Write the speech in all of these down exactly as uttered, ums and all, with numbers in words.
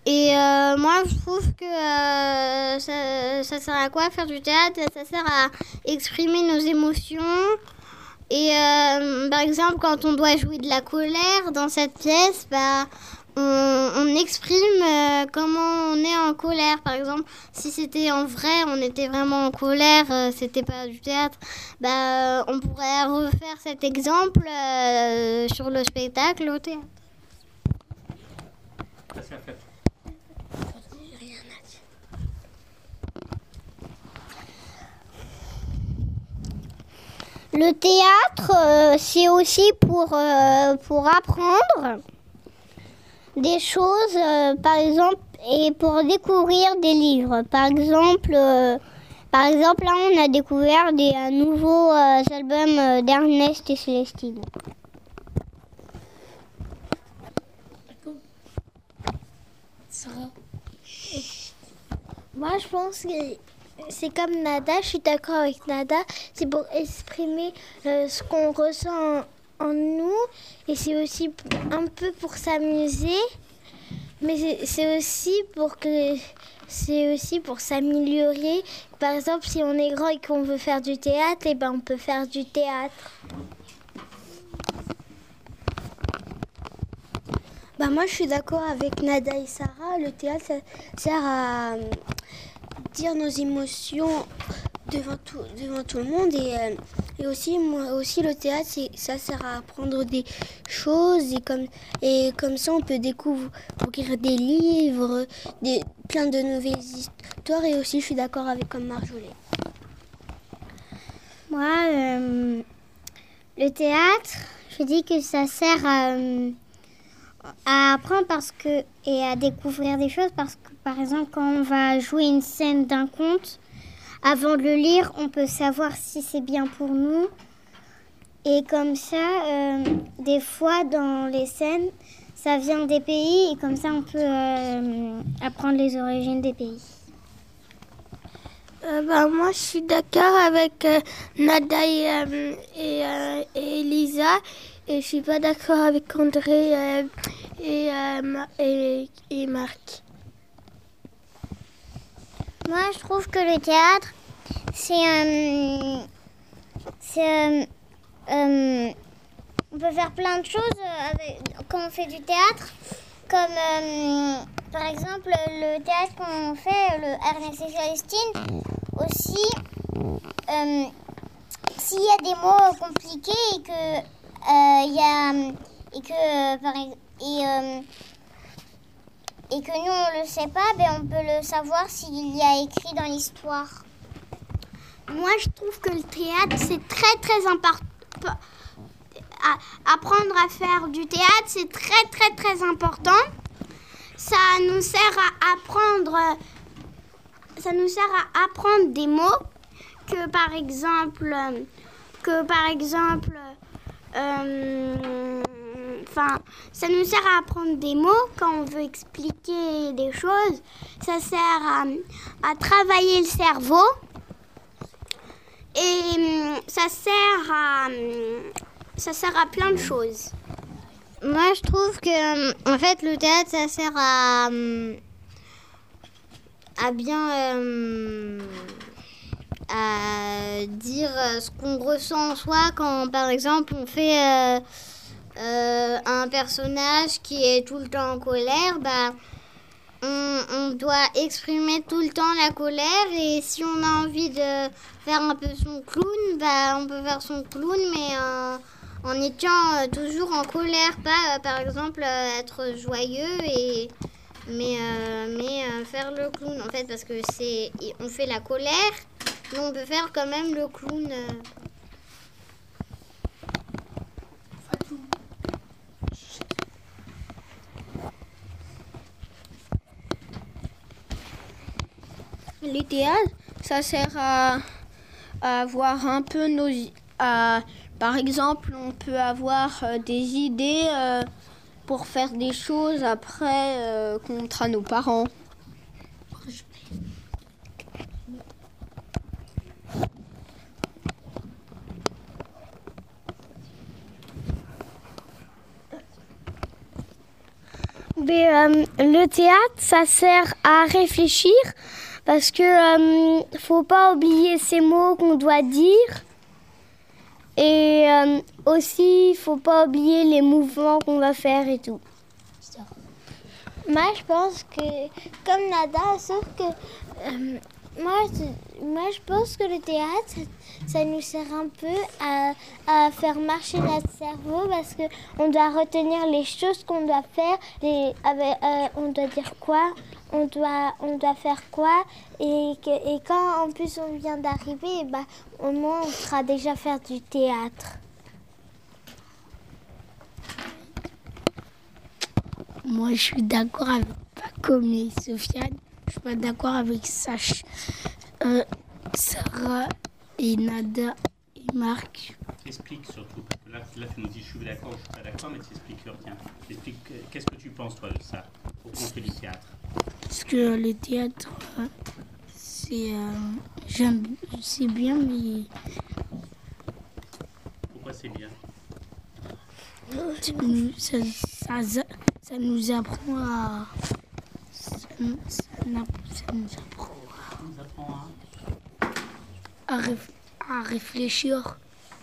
Et euh, moi, je trouve que euh, ça, ça sert à quoi faire du théâtre? Ça sert à exprimer nos émotions. Et euh, par exemple, quand on doit jouer de la colère dans cette pièce, bah, on, on exprime euh, comment on est en colère. Par exemple, si c'était en vrai, on était vraiment en colère, euh, c'était pas du théâtre, bah, on pourrait refaire cet exemple euh, sur le spectacle au théâtre. Ça, c'est un fait. Le théâtre, euh, c'est aussi pour, euh, pour apprendre des choses, euh, par exemple, et pour découvrir des livres. Par exemple, euh, par exemple là, on a découvert des euh, nouveaux euh, albums euh, d'Ernest et Célestine. Sarah. Moi, je pense que c'est comme Nada, je suis d'accord avec Nada, c'est pour exprimer euh, ce qu'on ressent en, en nous et c'est aussi un peu pour s'amuser, mais c'est, c'est aussi pour que c'est aussi pour s'améliorer. Par exemple, si on est grand et qu'on veut faire du théâtre, et ben on peut faire du théâtre. Bah moi je suis d'accord avec Nada et Sarah, le théâtre ça sert à dire nos émotions devant tout, devant tout le monde et, euh, et aussi, moi, aussi le théâtre c'est, ça sert à apprendre des choses et comme, et comme ça on peut découvrir des livres, des, plein de nouvelles histoires et aussi je suis d'accord avec comme Marjolaine. Moi, euh, le théâtre, je dis que ça sert à... Euh, à apprendre parce que, et à découvrir des choses parce que, par exemple, quand on va jouer une scène d'un conte, avant de le lire, on peut savoir si c'est bien pour nous. Et comme ça, euh, des fois, dans les scènes, ça vient des pays et comme ça, on peut euh, apprendre les origines des pays. Euh, bah, moi, je suis d'accord avec euh, Nada et, euh, et, euh, et Elisa. Et je suis pas d'accord avec André euh, et, euh, et, et Marc. Moi, je trouve que le théâtre, c'est... Euh, c'est euh, euh, on peut faire plein de choses avec, quand on fait du théâtre. Comme, euh, par exemple, le théâtre qu'on fait, le Ernest et Célestine. Aussi, euh, s'il y a des mots compliqués et que... Euh, y a, et que par et, euh, et que nous on le sait pas, ben on peut le savoir s'il y a écrit dans l'histoire. Moi je trouve que le théâtre c'est très très important. Apprendre à faire du théâtre c'est très très très important. Ça nous sert à apprendre, ça nous sert à apprendre des mots que par exemple que par exemple Enfin, euh, ça nous sert à apprendre des mots quand on veut expliquer des choses. Ça sert à, à travailler le cerveau. Et ça sert à, ça sert à plein de choses. Moi, je trouve que, en fait, le théâtre, ça sert à, à bien... Euh, à dire ce qu'on ressent en soi quand, par exemple, on fait euh, euh, un personnage qui est tout le temps en colère, bah, on, on doit exprimer tout le temps la colère et si on a envie de faire un peu son clown, bah, on peut faire son clown, mais euh, en étant euh, toujours en colère, pas, euh, par exemple, euh, être joyeux et... Mais, euh, mais euh, faire le clown, en fait, parce que c'est... On fait la colère, mais on peut faire quand même le clown. Euh... Le théâtre, ça sert à, à avoir un peu nos... À, par exemple, on peut avoir euh, des idées euh, pour faire des choses après euh, contre nos parents. Mais euh, le théâtre, ça sert à réfléchir parce que euh, faut pas oublier ces mots qu'on doit dire. Et euh, aussi, il faut pas oublier les mouvements qu'on va faire et tout. Moi, je pense que, comme Nada, sauf que euh, moi, moi, je pense que le théâtre, ça, ça nous sert un peu à, à faire marcher notre cerveau parce qu'on doit retenir les choses qu'on doit faire, les, avec, euh, on doit dire quoi, on doit, on doit faire quoi. Et, que, et quand en plus on vient d'arriver, bah, au moins on sera déjà faire du théâtre. Moi, je suis d'accord avec Paco et Sofiane. Je suis pas d'accord avec Sach, euh, Sarah et Nada et Marc. T'expliques surtout. Là, là, tu nous dis je suis d'accord ou je suis pas d'accord, mais t'expliques leur tiens. T'expliques qu'est-ce que tu penses toi de ça au fait du théâtre. Parce que le théâtre, euh, c'est, euh, j'aime, c'est bien, mais pourquoi c'est bien? Ça nous, ça, ça, ça nous apprend à. Ça, ça, ça nous apprend à. Ça nous apprend à... À, réf, à réfléchir.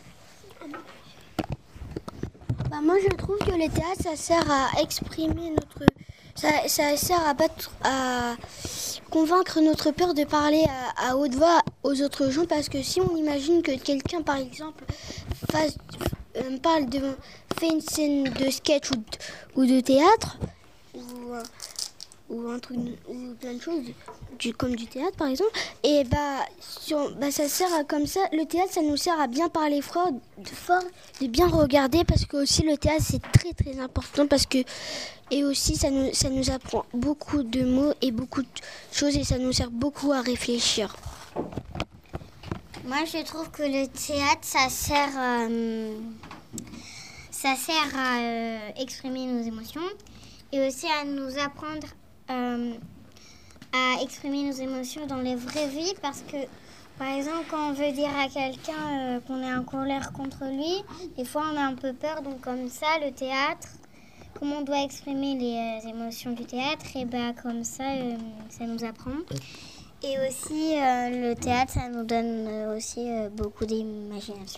Bah moi je trouve que le théâtre ça sert à exprimer notre. Ça, ça sert à, battre, à convaincre notre peur de parler à, à haute voix aux autres gens parce que si on imagine que quelqu'un par exemple fasse, euh, parle devant, fait une scène de sketch ou de, ou de théâtre ou, euh, ou un truc ou plein de choses du, comme du théâtre par exemple et bah, sur, bah ça sert à comme ça le théâtre ça nous sert à bien parler fort, de, fort de bien regarder parce que aussi le théâtre c'est très très important parce que et aussi ça nous, ça nous apprend beaucoup de mots et beaucoup de choses et ça nous sert beaucoup à réfléchir. Moi je trouve que le théâtre ça sert euh, ça sert à euh, exprimer nos émotions et aussi à nous apprendre euh, à exprimer nos émotions dans les vraies vies parce que par exemple quand on veut dire à quelqu'un euh, qu'on est en colère contre lui, des fois on a un peu peur donc comme ça le théâtre, comment on doit exprimer les euh, émotions du théâtre et bah comme ça euh, ça nous apprend. Et aussi euh, le théâtre ça nous donne euh, aussi euh, beaucoup d'imagination.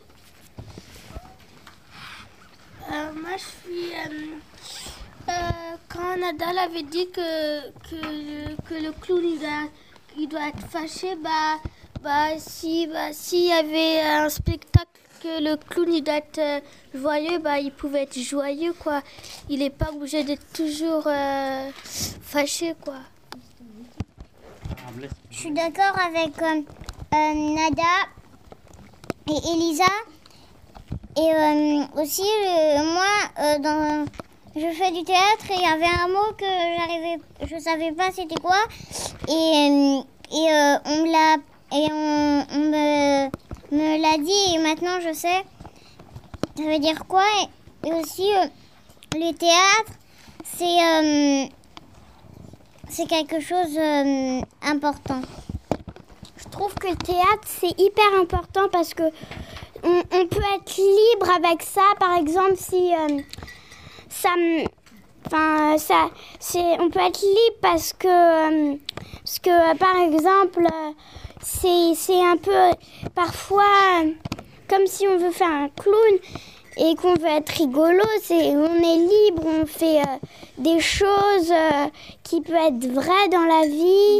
Euh, moi je suis euh, euh, quand Nadal avait dit que, que, le, que le clown il doit, il doit être fâché, bah, bah si bah, s'il y avait un spectacle que le clown il doit être euh, joyeux, bah il pouvait être joyeux quoi. Il n'est pas obligé d'être toujours euh, fâché quoi. Je suis d'accord avec euh, euh, Nada et Elisa. Et euh, aussi, euh, moi, euh, dans, je fais du théâtre et il y avait un mot que j'arrivais, je savais pas c'était quoi. Et, euh, et euh, on me l'a, et on, on me, me l'a dit et maintenant je sais. Ça veut dire quoi? Et, et aussi, euh, le théâtre, c'est, euh, c'est quelque chose d'important. Euh, je trouve que le théâtre, c'est hyper important parce que On, on peut être libre avec ça, par exemple, si euh, ça, enfin, ça, c'est, on peut être libre parce que, euh, parce que euh, par exemple, euh, c'est, c'est un peu, parfois, euh, comme si on veut faire un clown et qu'on veut être rigolo, c'est, on est libre, on fait euh, des choses euh, qui peuvent être vraies dans la vie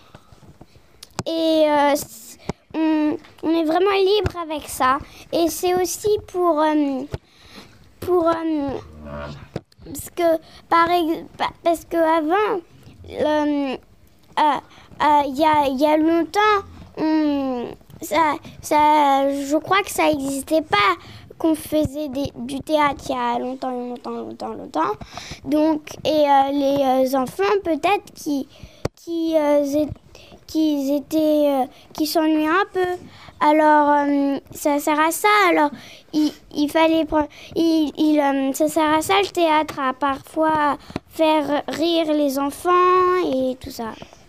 et euh, On, on est vraiment libre avec ça. Et c'est aussi pour... Euh, pour euh, parce que, par exemple, parce qu'avant, il euh, euh, euh, y, a, y a longtemps, on, ça, ça, je crois que ça n'existait pas qu'on faisait des, du théâtre il y a longtemps, longtemps, longtemps, longtemps. Donc, et euh, les enfants, peut-être, qui... qui euh, qui étaient, euh, qui s'ennuient un peu. Alors, euh, ça sert à ça. Alors, il, il fallait prendre, il, il, euh, ça sert à ça le théâtre, à parfois faire rire les enfants et tout ça.